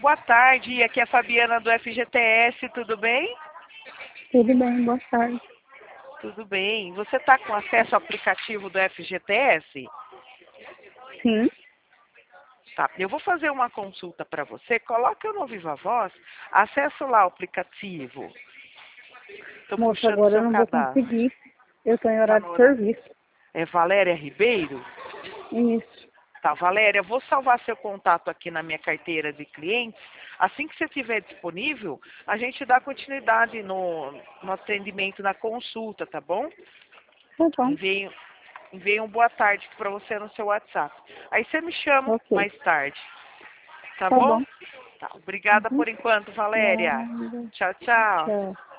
Boa tarde, aqui é a Fabiana do FGTS, tudo bem? Tudo bem, boa tarde. Tudo bem. Você está com acesso ao aplicativo do FGTS? Sim, Tá, eu vou fazer uma consulta para você. Coloca eu no Viva Voz, acesso lá o aplicativo. Estou moça, puxando o agora eu seu não vou cadastro. conseguir. Eu estou em Tá horário no de horário. serviço. É Valéria Ribeiro? Isso. Tá, Valéria, vou salvar seu contato aqui na minha carteira de clientes. Assim que você estiver disponível, a gente dá continuidade no atendimento, na consulta, tá bom? Tá bom. Enviei um boa tarde para você no seu WhatsApp. Aí você me chama Ok. mais tarde, tá Tá bom? bom. Tá, obrigada Uhum. por enquanto, Valéria. Nada. Tchau, tchau. Tchau.